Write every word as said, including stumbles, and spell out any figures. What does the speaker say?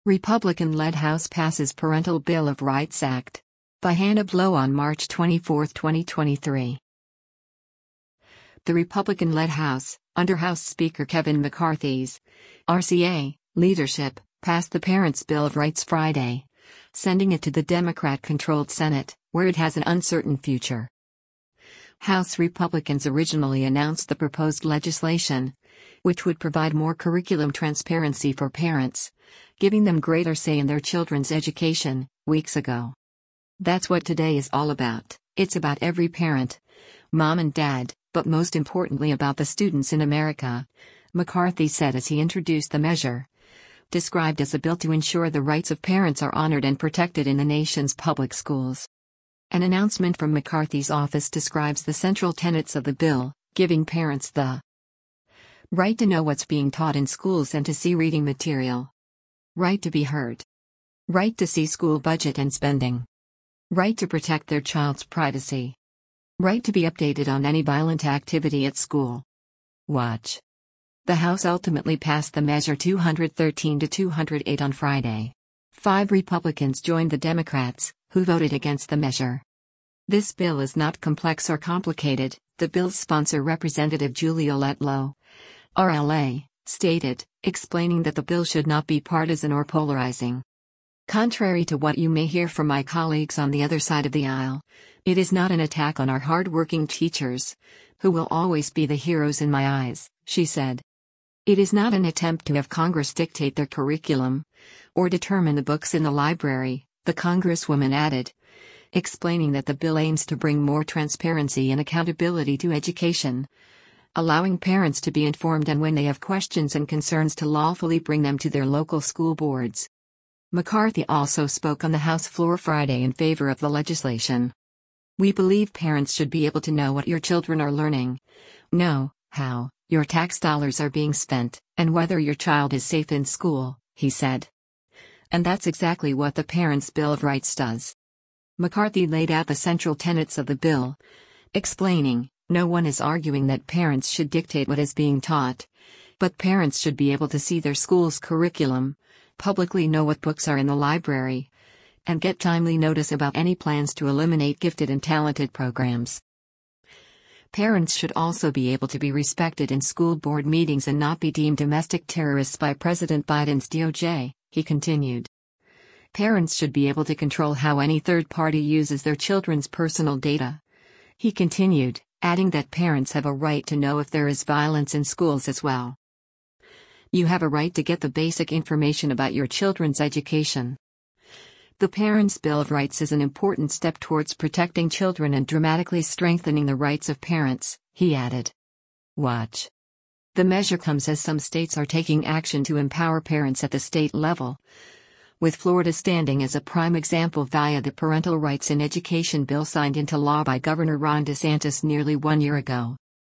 Republican-led House passes Parental Bill of Rights Act. By Hannah Blow on March twenty-fourth, twenty twenty-three. The Republican-led House, under House Speaker Kevin McCarthy's R C A leadership, passed the Parents' Bill of Rights Friday, sending it to the Democrat-controlled Senate, where it has an uncertain future. House Republicans originally announced the proposed legislation, which would provide more curriculum transparency for parents, giving them greater say in their children's education, weeks ago. That's what today is all about. It's about every parent, mom and dad, but most importantly about the students in America, McCarthy said as he introduced the measure, described as a bill to ensure the rights of parents are honored and protected in the nation's public schools. An announcement from McCarthy's office describes the central tenets of the bill, giving parents the right to know what's being taught in schools and to see reading material, right to be heard, right to see school budget and spending, right to protect their child's privacy, right to be updated on any violent activity at school. Watch. The House ultimately passed the measure two hundred thirteen to two hundred eight on Friday. Five Republicans joined the Democrats, who voted against the measure. This bill is not complex or complicated, the bill's sponsor Representative Julia Letlow, R L A, stated, explaining that the bill should not be partisan or polarizing. Contrary to what you may hear from my colleagues on the other side of the aisle, it is not an attack on our hard-working teachers, who will always be the heroes in my eyes, she said. It is not an attempt to have Congress dictate their curriculum, or determine the books in the library, the Congresswoman added, explaining that the bill aims to bring more transparency and accountability to education, allowing parents to be informed and when they have questions and concerns to lawfully bring them to their local school boards. McCarthy also spoke on the House floor Friday in favor of the legislation. We believe parents should be able to know what your children are learning, know how your tax dollars are being spent, and whether your child is safe in school, he said. And that's exactly what the Parents' Bill of Rights does. McCarthy laid out the central tenets of the bill, explaining, no one is arguing that parents should dictate what is being taught, but parents should be able to see their school's curriculum, publicly know what books are in the library, and get timely notice about any plans to eliminate gifted and talented programs. Parents should also be able to be respected in school board meetings and not be deemed domestic terrorists by President Biden's D O J, he continued. Parents should be able to control how any third party uses their children's personal data. He continued, adding that parents have a right to know if there is violence in schools as well. You have a right to get the basic information about your children's education. The Parents' Bill of Rights is an important step towards protecting children and dramatically strengthening the rights of parents, he added. Watch. The measure comes as some states are taking action to empower parents at the state level, with Florida standing as a prime example via the Parental Rights in Education bill signed into law by Governor Ron DeSantis nearly one year ago.